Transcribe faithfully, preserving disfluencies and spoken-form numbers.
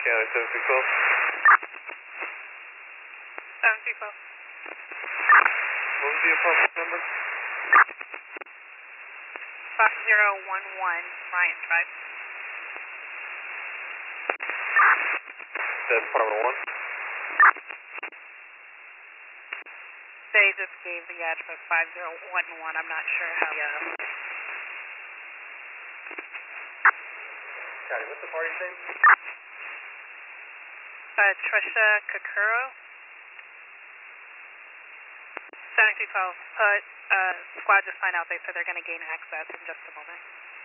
County, seven two twelve. seven two twelve. What was the apartment number? five zero one one Bryant Drive. That's apartment one. They just gave the address five zero one one. I'm not sure how. Yeah. County, what's the party's name? Uh, Trisha Kakuro. seven two twelve. Put, uh, squad just find out. They said they're going to gain access in just a moment.